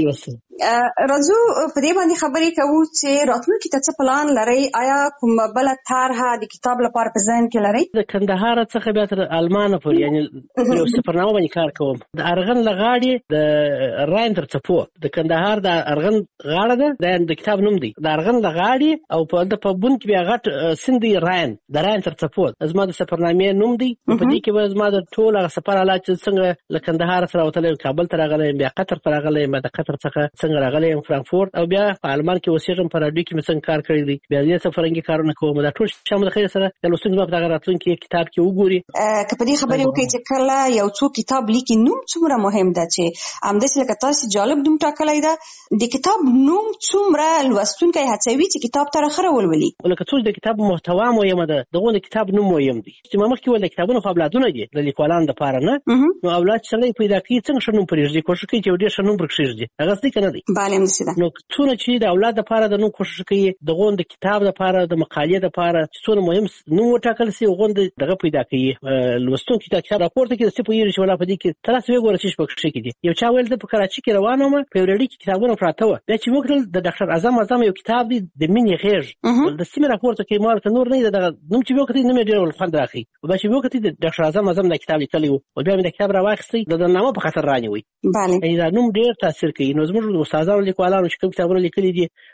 راځو په دې باندې خبرې کوو چې راتلونکي ته څه پلان لرئ آیا کومه بله طرحه د کتاب لپاره په ذهن کې لرئ د کندهار څخه بیا تر المانه پورې یعنې یو سفرنامه باندې کار کوم د ارغن له غاړې د راین تر څپو د کندهار د ارغن غاړه ده دا د کتاب نوم دی د ارغن له غاړې او په هلته په بون کې بیا غټ سیند دی راین د راین تر څپو زما د سفرنامې نوم دی په دې کې به زما د ټول هغه سفر حالات چې څنګه له کندهار سره وتلی کابل ته راغلی یم بیا قطر ته راغلی یم د قطر څخه څنګه راغلی یم فرانکفورت او بیا په آلمان کې اوسېږم په راډیو کې مې څنګه کار کړی دی بیا دې څه فرهنګي کارونه کوم دا ټول شامل خیر سره د لوستونکي زما په دغه راتلونکي کتاب کې وګوري که په دې خبرې وکړئ چې کله یو څوک کتاب لیکي نوم څومره مهم ده چې همداسې لکه تاسې جالب نوم ټاکلی ده د کتاب نوم څومره لوستونکی هڅوي چې کتاب ته راښه راولولي لکه څوک د کتاب محتوا مهمه ده دغه د کتاب نوم مهم دی چې ما مخکې ویل د کتابونو خو اولادونه دي د لیکوالانو دپاره نه نو اولاد چې سړی پیدا کوي څنګه ښه نوم پرېږدي کوښښ کوي چې یو ډېر ښه نوم پرېږدي هغه دی که نه دی بله همداسې ده نو څونه چې د اولاد دپاره د نوم کوښښ کوي دغه د کتاب دپاره د مقالې دپاره چې څونه مهم نوم وټاکل سي هغه دغه پیدا کوي لوستونکي ته کتاب راپورته کړي څه پوهېږي چې ولا په دې کې ته داسې وګوره چې پکښې کې دي یو چا ویل زه په کراچي کې روان وم په یو ریډي کې کتابونه پراته وه بیا چې وکړل د ډاکټر اعظم اعظم یو کتاب دی د مینې غېږ د سیمې راپورته کوي ما ورته نور نه دی دغه نوم چې مې وکتې نوم یې ډېر خوند راښي بیا چې مې وکتې د ډاکټر اعظم اعظم دا کتاب لیکلی و بیا مې دا کتاب راواخیستی د نامه په خاطر رانیوی بله دا نوم ډېر تاثیر کوي نو زموږ استادانو لیکوالانو چې کوم کتابونه لیکلي دي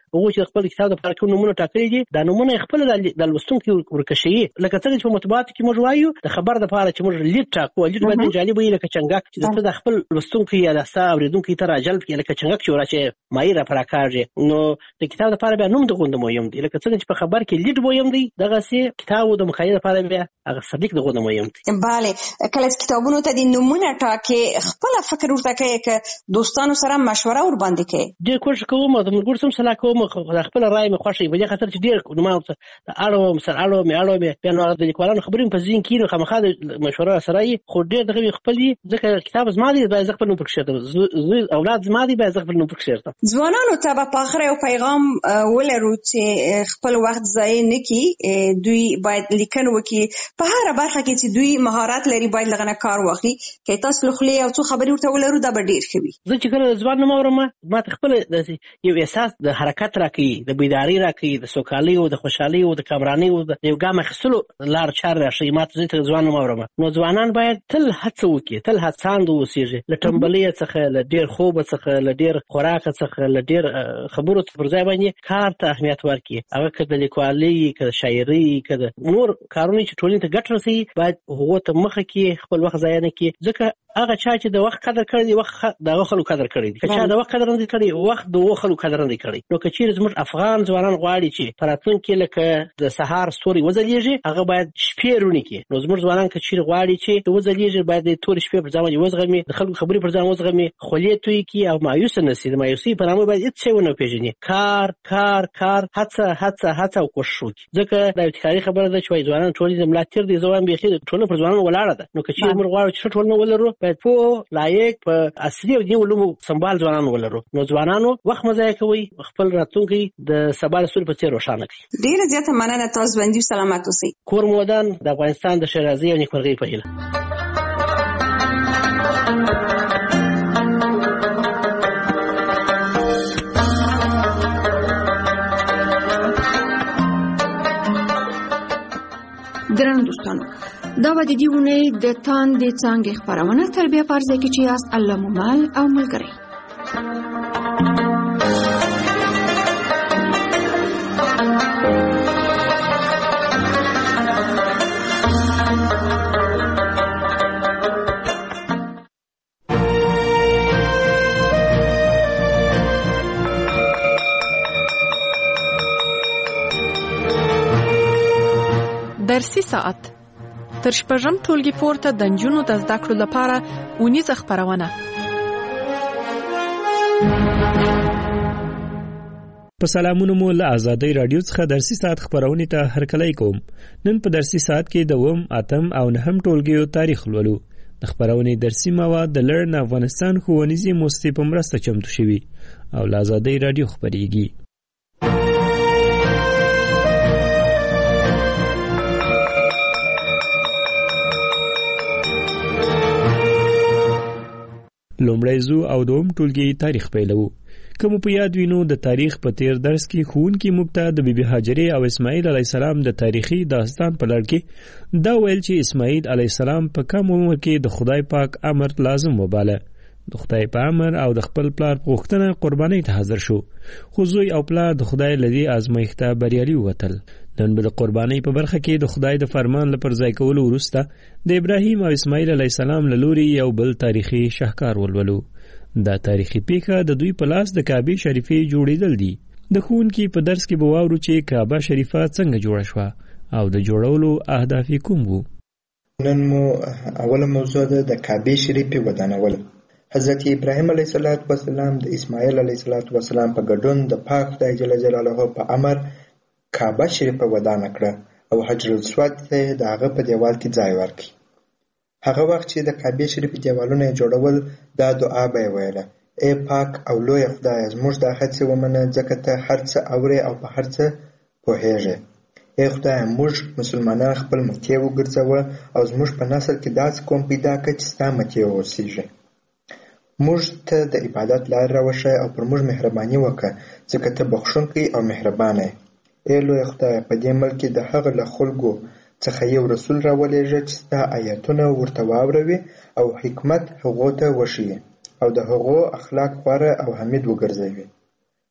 هغه چې خپل کتاب د پارکو نمونه ټاکلي دي دا نمونه خپل د لوستونکو ورکشي لکه څنګه چې په مطبوعاتو کې موږ وایو د خبر د پاره چې موږ لیډ ټاکو لیډ باید جالب وي لکه چنګاک چې د خپل لوستونکو یا د حساب اوریدونکو ته راجلب کړي لکه چنګاک چې ورچې مایي را پراکاږي نو د کتاب د پاره بیا نوم د غوند مهم دی لکه څنګه چې په خبر کې لیډ مهم دی دغه سي کتاب د مخاطب لپاره بیا هغه صدیق د غوند مهم دی bale کله کتابونو ته د نمونه ټاکي خپل فکر ورته کوي چې دوستانو سره مشوره ور باندې کوي ډېر کوشش کوم د ملګرو سره صلاح کوم خپل رائے مې خوښي په دې خاطر چې ډېر نو د اړو سره اړو مې اړو مې بیا نو د لیکوالانو خبرې په ځین کې خامخا د مشوره سره خو ډېر دغه خپل ځکه کتاب زما دی باید خپل نو پکښه اولاد زما دی باید خپل نو پکښه ځوانانو ته په اخر یو پیغام ولرو چې خپل وخت ضایع نه کړي دوی باید لیکنه وکړي په هر برخه کې چې دوی مهارت لري باید لغنه کار واخلي کې تاسو خپل یو څه خبرې ورته ولرو دا به ډېر ښه وي زه چې کله ځوان نوم اورم ما ته خپل یو احساس د حرکت راکړي د بیداری راکړي د سوکالۍ او د خوشحالۍ او د کامرانۍ او د یو ګام اخیستلو لار چار راښیي ما ته زه ځوان نوم اورم نو ځوانان باید تل هڅه وکړي تل هڅاند اوسېږي له ټنبلۍ څخه له ډېر خوب څخه له ډېر خوراک څخه له ډېر خبرو پر ځای باندې کار ته اهمیت ورکړي هغه که د لیکوالۍ که د شاعرۍ که د نور کارونه چې ټولنې ته ګټه رسوي باید هغو ته مخه کړي خپل وخت ضایع نه کړي ځکه هغه چا چې د وخت قدر کړی دی وخت د هغه خلکو قدر کړی دی که چا د وخت قدر نه دی کړی وخت د هغو خلکو قدر نه دی کړی نو که چیرې زموږ افغان ځوانان غواړي چې په راتلونکي کې لکه د سهار ستوري وځلیږي هغه باید شپې روڼې کړي نو زموږ ځوانان که چیرې غواړي چې وځلیږي باید د تورې شپې پر ځای باندې وزغمي د خلکو خبرې پر ځای وزغمي خولې توی کړي او مایوسه نه شي د مایوسۍ په نامه باید هېڅ شی ونه پېژني کار کار کار هڅه هڅه هڅه او کوښښ وکړي ځکه دا ابتکاري خبره ده چې وایي ځوانان ټولنې د ملا تېر دي زه وایم بیخي ټولنه پر ځوانانو ولاړه ده نو که چیرې موږ غواړو چې ښه ټولنه ولرو باید پوه لایق په اصلي او دیني علومو سمبال ځوانان ولرو نو ځوانانو وخت مه ضایع کوئ خپل راتلونکی د سبا د ستوري په څېر روښانه کړئ ډېره زیاته مننه تاسو ژوندي سلامت اوسئ کور مو ودان د افغانستان د ښېرازۍ او نیکمرغۍ په هیله ګرانو دوستانو دا به د دې اونۍ د تاندې څانګې خپرونه تر بیا په هر ځای کې چې یاست الله مو مل او ملګری درسي ساعت تر شپږم ټولګي پورته د نجونو د زده کړو لپاره اونیزه خپرونه په سلامونو مو له آزادۍ رادیو څخه درسي ساعت خپرونې ته هرکلی کوم نن په درسي ساعت کې د اووم اتم او نهم ټولګیو تاریخ لولو د خپرونې درسي مواد د لرن افغانستان ښوونیزې موسسې په مرسته چمتو شوي او له آزادۍ رادیو خپریږي لومړی زو او دوم ټولګي تاریخ پیلو کوم په یاد وینو د تاریخ په تیر درس کې ښوونکي موږ ته د بیبي هاجرې او اسماعیل علیه السلام د تاریخي داستان په لړ کې دا ویل چې اسماعیل علیه السلام په کم عمر کې د خدای پاک امر لازم وباله د خدای په امر او د خپل پلار په غوښتنه قربانۍ ته حاضر شو خو زوی او پلار د خدای له دې ازمایښته بریالي ووتل نن به د قربانۍ په برخه کې د خدای د فرمان له پرځای کولو وروسته د ابراهیم او اسماعیل علیه السلام له لوري یو بل تاریخي شاهکار ولولو دا تاریخي پیښه د دوی په لاس د کعبې شریفې جوړېدل دي د ښوونکي په درس کې به واورو چې کعبه شریفه څنګه جوړه شوه او د جوړولو اهداف یې کوم وو نن مو اوله موضوع ده د کعبې شریفې ودانول حضرت ابراهیم علیه السلام د اسماعیل علیه السلام په ګډون د پاک خدای جل جلاله په امر کعبه شریفه ودانه کړه او حجر الاسود ته د هغه په دیوال کې ځای ورکړي هغه وخت چې د کعبې شریفې دیوالونه جوړول دا دعا به ویله ای پاک او لوی خدای زموږ دا هڅې ومنه ځکه ته هر څه اورې او په هر څه پوهېږې ای خدای موږ مسلمانان خپل متیع وګرځوه او زموږ په نسل کې داسې قوم پیدا کړه چې ستا متیع واوسېږي موږ ته د عبادت لار راوښیه او پر موږ مهرباني وکړه ځکه ته بخښونکی او مهربانه یې ای لوی خدای په دې ملک کې د هغه له خلکو څخه یو رسول راولېږه چې ستا آیاتونه ورته واوروي او حکمت هغو ته وښیي او د هغو اخلاق غوره او حمید وګرځوي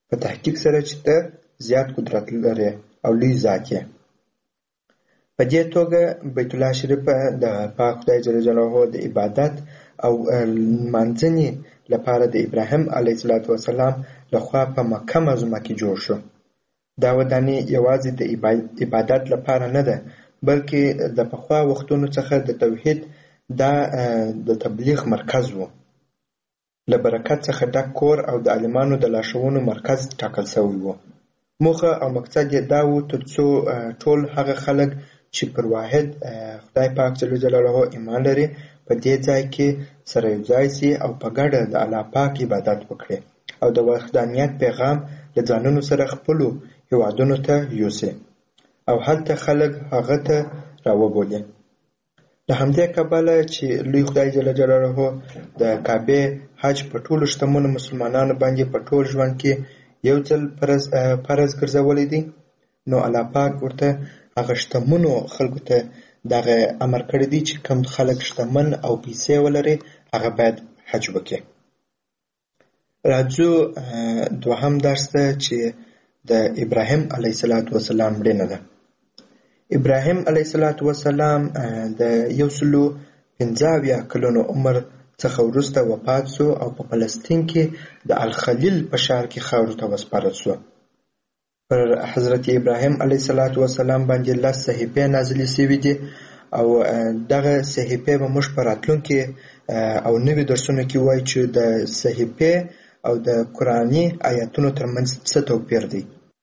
په تحقیق سره چې ته زیات قدرت لري او لوی ذات یې. په دې توګه بیت الله شریف د پاک خدای جل جلاله د عبادت او منځني لپاره د ابراهیم علیه السلام لخوا په مکه معظمه کې جوړ شو. دا ودانۍ یوازې د عبادت لپاره نه ده، بلکې د پخوا وختونو څخه د توحید دا د تبلیغ مرکز و. له برکت څخه ډک کور او د عالمانو د لارښوونو مرکز ټاکل شوی و. موخه او مقصد یې دا و تر څو ټول هغه خلک چې پر واحد خدای پاک جل جلاله ایمان لري په دې ځای کې سره یو ځای سي او په ګډه د الله پاک عبادت وکړي او د وحدانیت پیغام له ځانونو سره خپلو هیوادونو ته یوسي او هلته خلک هغه ته راوبولي. له همدې کبله چې لوی خدای جل جلاله د کعبې حج په ټولو شتمنو مسلمانانو باندې په ټول ژوند کې یو ځل فرض فرض ګرځولی دی، نو الله پاک ورته هغه شتمنو خلکو ته دغه امر کړی دی چې کوم خلک شتمن او پیسې ولري هغه باید حج وکړي. راځو دوهم درس ته چې د ابراهیم علیه السلام مړینه ده. ابراهیم علیه السلام د یو سلو پنځه اویا کلونو عمر څخه وروسته وفات شو او په فلسطین کې د الخلیل په ښار کې خاورو ته وسپارل شو. پر حضرت ابراهیم علیه السلام باندې لس صحیفې نازلې شوې دي او دغه صحیفې به موږ په راتلونکي او نوي درسونو کې وایو چې د صحیفې او د قرآني آیاتونو ترمنځ څه توپیر دی.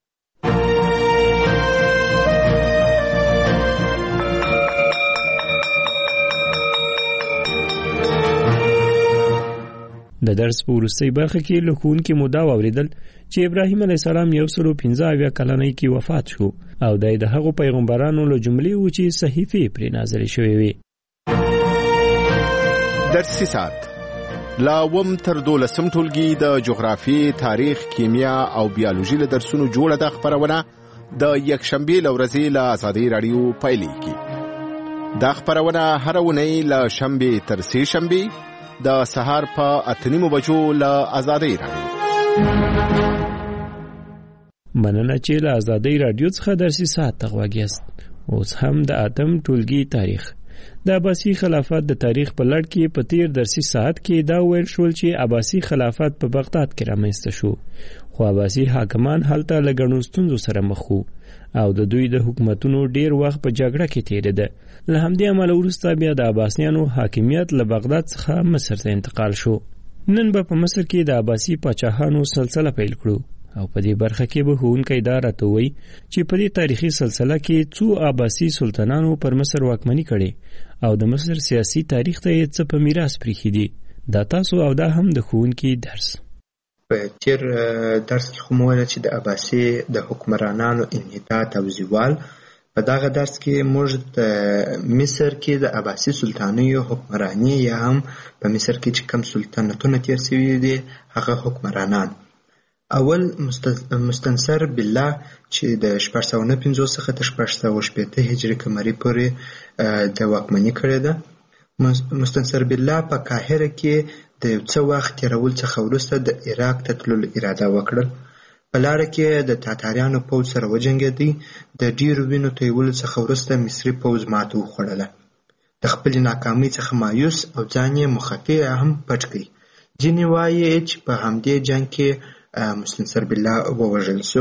د درس په وروستۍ برخه کې له ښوونکي مو دا واورېدل چې ابراهیم علیه السلام یو سلو پنځه اویا کلنۍ کې وفات شو او دی د هغو پیغمبرانو له جملې و چې صحیفې پرې نازلې شوې وې. درسي ساعت لا اووم تر دولسم ټولګي د جغرافیې، تاریخ، کیمیا او بیالوژي له درسونو جوړه ده خپرونه د یکشنبې له ورځې له ازادۍ راډیو پیلېږي. دا خپرونه هره اونۍ له شنبې تر سې شنبې د سهار په اته نیمو بجو له ازادۍ راډیو. مننه چې له ازادۍ راډیو څخه درسي ساعت ته غوږ یاست. اوس هم د اتم ټولګي تاریخ د عباسي خلافت د تاریخ په لړ کې په تیر درسي ساعت کې دا ویل شول چې عباسي خلافت په بغداد کې رامنځته شو، خو عباسي حاکمان هلته له ګڼو ستونزو سره مخ وو او د دوی د حکومتونو ډیر وخت په جګړه کې تیریده. له همدې امله وروسته بیا د عباسیانو حاکمیت له بغداد څخه مصر ته انتقال شو. نن به په مصر کې د عباسي پاچاهانو سلسله پیل کړو او په دې برخه کې به ښوونکی دا راته وایي چې په دې تاریخي سلسله کې څو عباسي سلطانانو پر مصر واکمني کړې او د مصر سیاسي تاریخ ته یې څه په میراث پریښي دي. دا تاسو او دا هم د ښوونکي درس. په تیر درس کې خو مو ویل چې د عباسي د حکمرانانو انحطاط او زوال. په دغه درس کې موږ د مصر کې د عباسي سلطانیو حکمرانی یا هم په مصر کې چې کوم سلطنتونه تیر شوي دي هغه حکمرانان. اول مستنصر بالله چې د شپږ سوه نه پنځوس څخه تر شپږ سوه شپېته هجري قمري پورې د واکمني کړې ده. مستنصر بالله په قاهره کې د یو څه وخت تېرول څخه وروسته د عراق ته تللو اراده وکړل. په لاره کې د تاتاریانو پوځ سره وجنګېدی. د ډیرو وینو تویولو څخه وروسته مصري پوځ ماته وخوړله. د خپلې ناکامۍ څخه مایوس او ځان یې مخفي هم پټ کړي. ځینې وایي چې په همدې جنګ کې مستنصر بالله ووژل شو.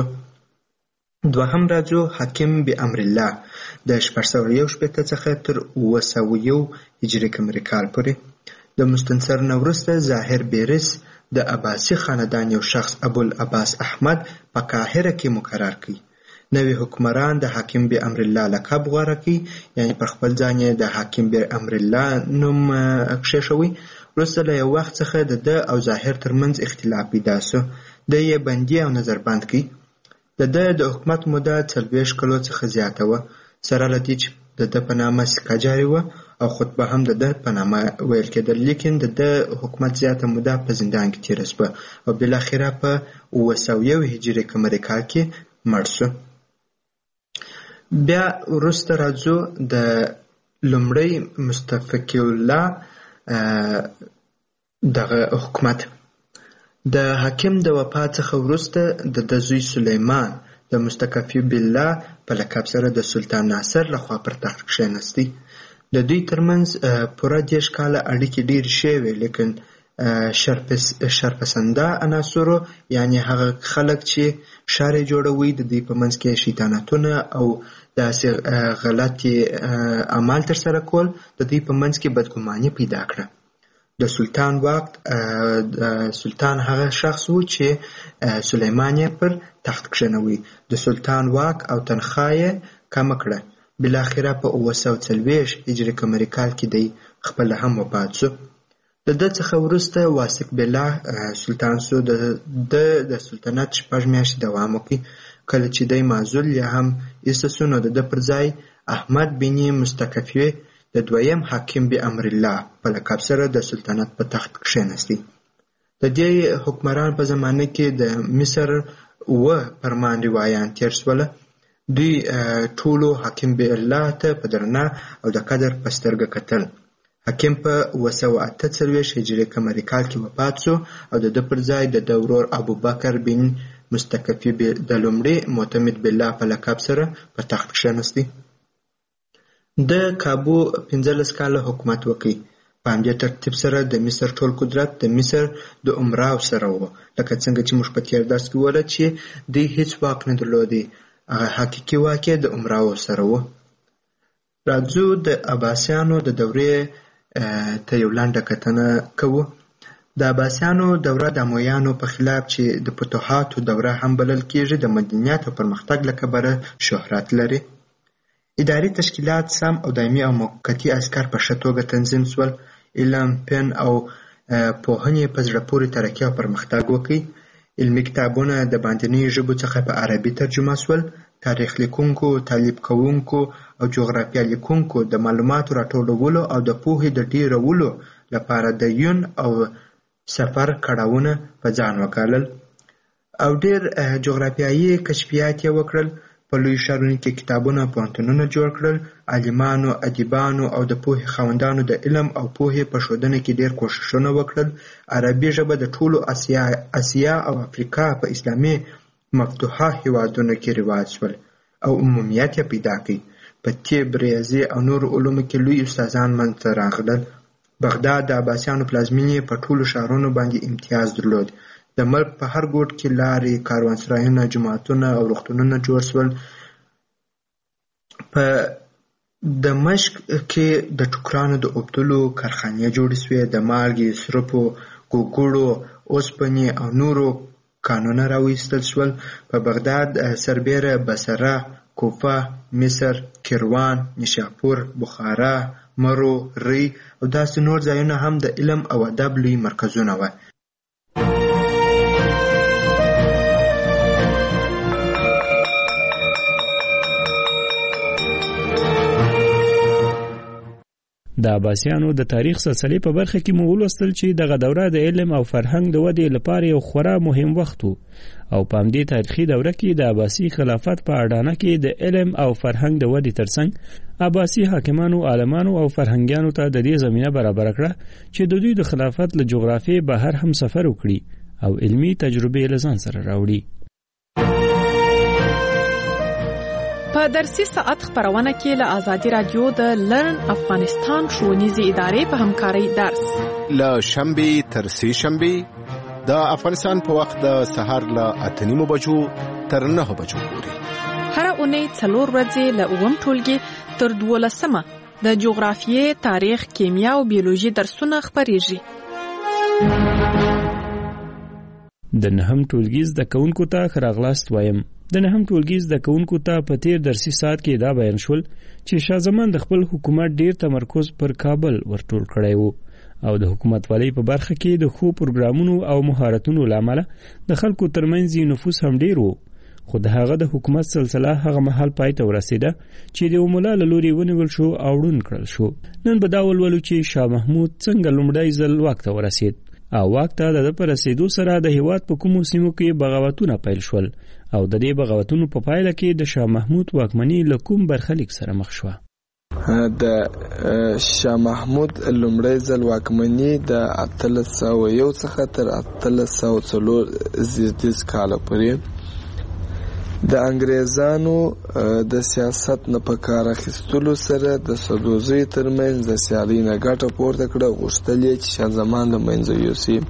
دوهم راځو حاکم بامر الله د شپږ سوه یو شپېته څخه تر اوه سوه یو هجري قمري کال پورې. د مستنصر نه وروسته ظاهر بیرس د عباسي خاندان یو شخص ابوالعباس احمد په قاهره کې مقرر کړي. نوی حکمران د حاکم بامر الله لقب غوره کړي، یعنی پر خپل ځان یې د حاکم بامر الله نوم کښېښوي. وروسته له یو وخت څخه د ده او ظاهر ترمنځ اختلاف پیدا شو. د یې بندي او نظربند کړي. د ده د حکومت موده څلوېښت کلو څخه زیاته وه، سره له دې چې د ده په نامه سکه جاري وه او خطبه هم د ده په نامه ویل کېدل. لیکن د ده حکومت زیاته موده په زندان کې تېره شوه او بالاخره په اوه سوه یو هجري قمري کال کې مړ شو. بیا وروسته راځو د لومړی مستفقی الله دغه حکومت. د حاکم د وفات څخه وروسته د د زوی سلیمان د مستکفی بالله په لقب سره د سلطان ناصر لخوا پر تخت کښېنستی. د دوی ترمنځ پوره دېرش کاله اړیکې ډېرې ښې وې، لیکن شرپسنده عناصرو یعنې هغه خلک چې ښار یې جوړوي د دوی په منځ کې شیطانتونه او داسې غلطې اعمال ترسره کول د دوی په منځ کې بدګماني پیدا کړه. د سلطان واک سلطان هغه شخص و چې سلیمان یې پر تخت کښېنوي. د سلطان واک او تنخواه یې کمه کړه. بالاخره په اوه سوه څلوېښت هجري قمري کال کې دی خپله هم وفات شو. د ده څخه وروسته واثق بالله سلطان شو. د د سلطنت شپږ میاشتې دوام وکړي. کله چې دی معزول یا هم ایسته شو نو د ده پر ځای احمد بن مستکفی د دویم حاکم به امر الله په لقب سره د سلطنت په تخت کښېنستی. د دې حکمران په زمانه کې د مصر اوه فرمان روایان تېر شوله. دوی ټولو حاکم به الله ته په درنه او د قدر په سترګه کتل. حاکم په اوه سوه اته څلوېښت هجري قمري کال کې وفات شو او د ده پر ځای د ده ورور ابوبکر بن مستکفی د لومړي معتمد بالله په لقب سره په تخت کښېنستی. د کابو پنځلس کاله حکومت وکړي. په همدې ترتیب سره د مصر ټول قدرت د مصر د عمراو سره و، لکه څنګه چې موږ په تېر درس کې وویل چې دوی هېڅ واک نه درلودی. هغه حقیقي واک یې د عمراو سره و. راځو د عباسیانو د دورې ته یو لنډه کتنه کوو. د عباسیانو دوره د امویانو په خلاف چې د فتوحاتو دوره هم بلل کېږي د مدنیت او پرمختګ له کبله شهرت لري. اداري تشکیلات سم او دایمي او موقتي عسکر په ښه توګه تنظیم شول. علم، فن او پوهنې په زړه پورې ترقي او پرمختګ وکړي. علمي کتابونه د باندنیو ژبو څخه په عربي ترجمه شول. تاریخ لیکونکو، تعلیب کوونکو او جغرافیه لیکونکو د معلوماتو راټولولو او د پوهې د ډیرولو لپاره د یون او سفر کړاوونه په ځان وکالل او ډیر جغرافیایي کشفیات یې وکړل. په لوی ښارونو کې کتابونه او پوهنتونونه جوړ کړل. عالمانو، ادیبانو او د پوهې خاوندانو د علم او پوهې په ښودنه کې ډیر کوښښونه وکړل. عربي ژبه د ټولو اسیا اسیا او افریقا په اسلامي مفتوحه هیوادونو کې رواج شول او عمومیت یې پیدا کړ. په طب، ریاضي او نورو علومو کې لوی استادان منځته راغلل. بغداد د عباسیانو پلازمینې په ټولو ښارونو باندې امتیاز درلود. د ملک په هر ګوټ کې لارې، کاروانسرایونه، جوماتونه او روغتونونه جوړ شول. په دمشق کې د ټوکرانو د اوبدلو کارخانې جوړې شوې. د مالګې، سرپو، ګوګړو، اوسپنې او نورو کانونه راویستل شول. په بغداد سربیره بصره، کوفه، مصر، کیروان، نیشاپور، بخارا، مرو، ری او داسې نور ځایونه هم د علم او ادب لوی مرکزونه وو. د عباسیانو د تاریخ سلسلې په برخه کې مو ولوستل چې دغه دوره د علم او فرهنګ د ودې لپاره یو خورا مهم وخت و او په همدې تاریخي دوره کې د عباسي خلافت په اډانه کې د علم او فرهنګ د ودې ترڅنګ عباسي حاکمانو، عالمانو او فرهنګیانو ته د دې زمینه برابر کړه چې د دوی د خلافت له جغرافیې بهر هم سفر وکړي او علمي تجربې له ځان سره راوړي. په درسي ساعت خبرونه کې له آزادي رادیو د لرن افغانستان ښوونیزې ادارې په همکارۍ درس له شنبې تر سې شنبې د افغانستان په وخت د سهار له اته نیمو بجو تر نهه بجو پورې هر اونۍ څلور ورځې له اووم ټولګي تر دولسمه د جغرافیې، تاریخ، کیمیا او بیولوژي درسونه خپریږي. د نهم ټولګي زده کوونکو ته ښه راغلاست وایم. د نهم ټولګي زده کوونکو ته په تیر درسي ساعت کې دا بیان شول چې شاه زمان د خپل حکومت ډیر تمرکز پر کابل ورټول کړی وو او د حکومت والی په برخه کې د خو پروګرامونو او مهارتونو لامل د خلکو ترمنځ نفوذ هم ډیر وو. خو د هغه د حکومت سلسله هغه مهال پای ته ورسیده چې د مولا له لوري ونیول شو او ړوند کړل شو. نن به دا ولولو چې شاه محمود څنګه لومړی ځل واک ته ورسید او واک ته د پر رسیدو سره د هیواد په کومو سیمو کې بغاوتونه پیل شول او د دې بغاوتونو په پایله کې د شاه محمود واکمنۍ له کوم برخلیک سره مخ شوه. د شاه محمود لومړی ځل واکمني د اتلس سوه یو څخه تر اتلس سوه څلور زیږدیز کاله پورې د انګریزانو د سیاست نه په کار اخیستلو سره د سدوزیو ترمنځ د سیالۍ نه ګټه پورته کړه. غوښتل یې چې شاه زمان له منځه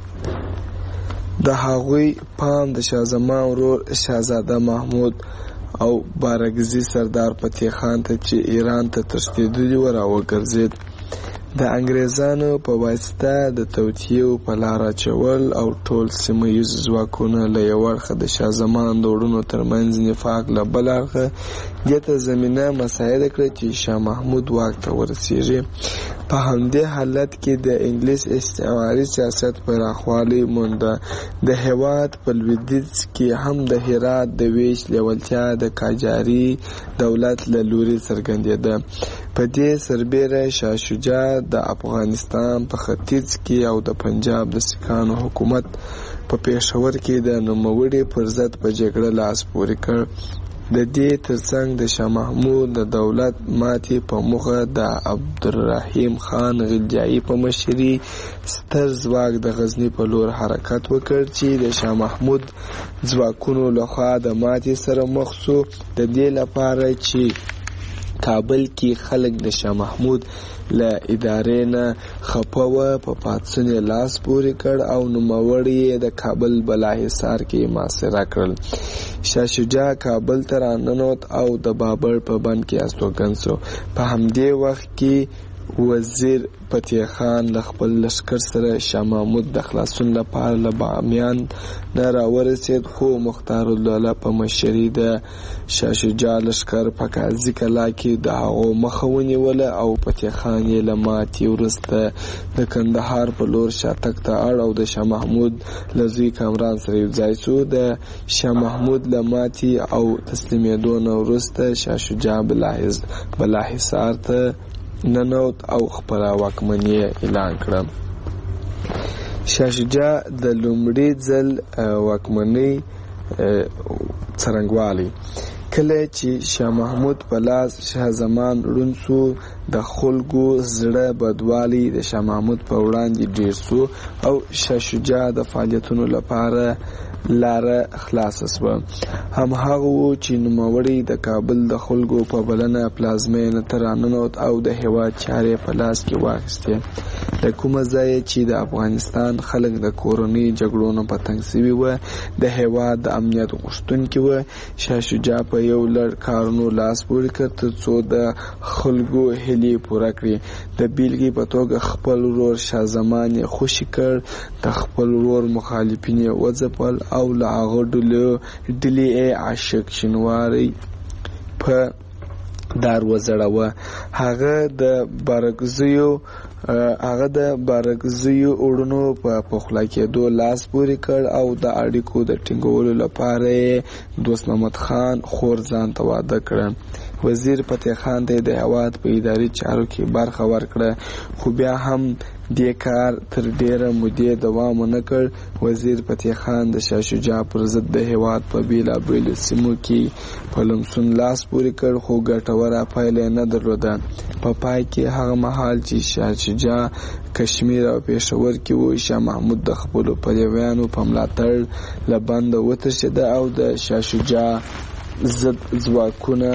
یوسي. د هغوی پام د شاه زمان ورور شهزاده محمود او بارګزي سردار فتح خان ته چې ایران ته تښتېدلي و راوګرځېد. د انګریزانو په واسطه د توطیو په لار اچول او ټول سیمه ییز ځواکونه له یو اړخه د شاه زمان د وروڼو ترمنځ نفاق له بل اړخه دې ته زمینه مساعده کړه چې شاه محمود واک ته ورسیږي. په همدې حالت کې د انګلیس استعماري سیاست پراخوالی مونده. د هېواد په لویدیځ کې هم د هرات د ویش لیوالتیا د قاجاري دولت له لوري څرګندېده. په دې سربیره شاه شجاع د افغانستان په ختیځ کې او د پنجاب د سیکهانو حکومت په پېښور کې د نوموړي پر ضد په جګړه لاس پورې کړ. د دې ترڅنګ د شاه محمود د دولت ماتې په موخه د عبدالرحیم خان غلجایي په مشري ستر ځواک د غزني په لور حرکت وکړ چې د شاه محمود ځواکونو لخوا د ماتې سره مخ شو. د دې لپاره چې کابل کې خلک د شاه محمود له ادارې نه خپه وه په پاڅون یې لاس پورې کړ او نوموړي یې د کابل بالاحصار کې محاصره کړل. شاه شجاع کابل ته راننوت او د بابر په بند کې استوګن شو. په همدې وخت کې وزیر فتح خان له خپل لښکر سره شاه محمود د خلاصون لپاره له بامیان نه راورسېد، خو مختار الدوله په مشري د شاه شجاع لښکر په قاضي کلا کې د هغو مخه ونیوله او فتح خان یې له ماتې وروسته د کندهار په لور شاتګ ته اړ او د شاه محمود له زوی کامران سره یوځای شو. د شاه محمود له ماتې او تسلیمېدو نه وروسته شاه شجاع بالاحصار ته ننوت او خپله واکمني اعلان کړه. شاه شجاع د لومړي ځل واکمنۍ څرنګوالی کله چې شاه محمود په لاس شاه زمان ړوند شو، د خلکو زړه بدوالی د شاه محمود په وړاندې ډیر شو او شاه شجاع د فعالیتونو لپاره لاره خلاصه شوه. همهغه و چې نوموړي د کابل د خلکو په بلنه پلازمینه ته راننوت او د هېواد چارې په لاس کې واخیستې. له کومه ځایه چې د افغانستان خلک د کورنۍ جګړو نه په تنګ سوي وه، د هېواد د امنیت غوښتونکي وه، شاه شجاع په یو لړ کارونو لاس پورې کړ تر څو د خلکو هیلې پوره کړي. د بیلګې په توګه خپل ورور شاه زمان یې خوشي کړ، د خپل ورور مخالفین یې وځپل او له هغه ډلې یې عاشق شینواری په دار وځړاوه. هغه د بارګزیو هغه د بارګزیو وروڼو په پخلا کېدو لاس پورې کړ او د اړیکو د ټینګولو لپاره یې دوست محمد خان خور ځان ته واده کړه. وزیر فتح خان ته د هېواد په اداري چارو کې برخه ورکړه، خو بیا هم دې کار تر ډیره مودې دوام ونه کړ. وزیر فتح خان د شاه شجاع پر ضد د هېواد په بېلابېلو سیمو کې په لمسون لاس پورې کړ، خو ګټوره پایله یې نه درلوده. په پا پای کې هغه مهال چې شاه شجاع کشمیر او پېښور کې و، شاه محمود د خپلو پلویانو په ملاتړ له بنده وتښتېده او د شاه شجاع ضد ځواکونه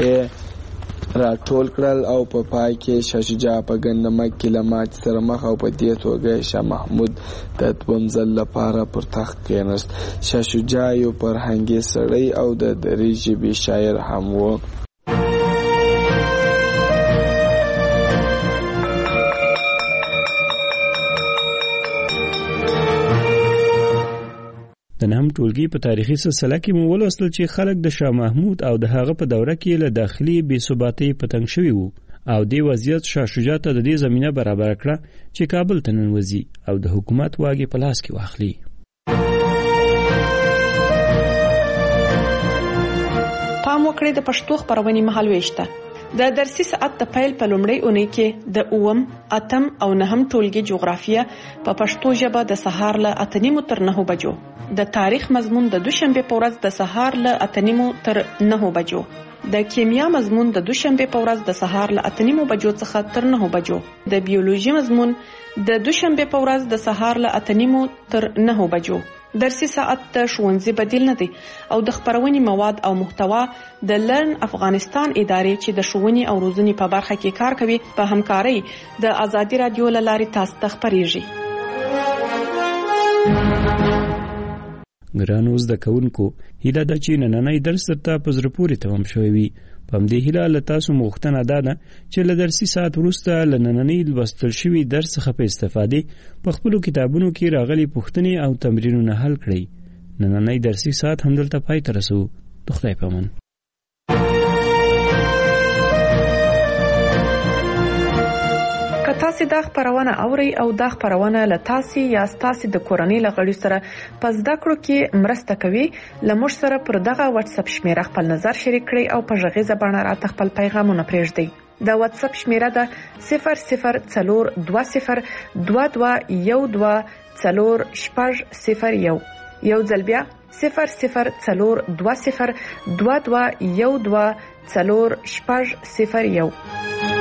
یې راټول کړل او په پا پای کې شاه شجاع په ګندمک کې له ماتې سره مخ او په دې توګه شاه محمود د دویم ځل لپاره پر تخت کېناست. شاه شجاع یو فرهنګي سړی او د دري ژبې شاعر هم و. د نهم ټولګي په تاریخي سلسله کې مو ولوستل چې خلک د شاه محمود او د هغه په دوره کې له داخلي بې ثباتۍ په تنګ شوي وو او دې وضعیت شاه شجاع ته د دې زمینه برابر کړه چې کابل ته ننوځي او د حکومت واګې په لاس کې واخلي. پام وکړئ د پښتو خبرونې مهالويش ته. د درسي ساعت د پیل په لومړۍ اونۍ کې د اووم، اتم او نهم ټولګي جغرافیه په پښتو ژبه د سهار له اته نیمو تر نهو بجو، د تاریخ مضمون د دوشنبه په ورځ د سهار له اته نیمو تر نهو بجو، د کیمیا مضمون د دوشنبه په ورځ د سهار له اته نیمو بجو څخه تر نهو بجو، د بیولوژي مضمون د دوشنبه په ورځ د سهار له اته نیمو تر نهو بجو. درسي ساعت د ښوونځي بدیل نه دی او د خبرونې مواد او محتوا د لرن افغانستان ادارې چې د ښوونې او روزنې په برخه کې کار کوي په همکارۍ د ازادي رادیو له لارې تاسو ته خبرېږي. ګرانو زده کوونکو، هیله ده چې نننی درس درته په زړه پورې تمام شوی وي. په همدې هیله له تاسو غوښتنه ده چې له درسي ساعت وروسته له نننی لوستل شوي درس څخه په استفادې په خپلو کتابونو کې راغلي پوښتنې او تمرینونه حل کړئ. نننی درسي ساعت همدلته پای ته رسو. د خدای په امان. که تاسو دا خبرونه اورئ او دا خبرونه له تاسو یا تاسو د کورنۍ لغړي سره په زده کړو کې مرسته کوي، لمر سره پر دغه واتس اپ شمیره خپل نظر شریک کړئ او په ژغې زبانه راته خپل پیغامونه پرېږدئ. د واتس اپ شمیره ده صفر صفر څلور دوه صفر دوه دوه یو دوه څلور شپږ صفر یو. یو ځل بیا صفر صفر څلور دوه صفر دوه دوه یو دوه څلور شپږ صفر یو.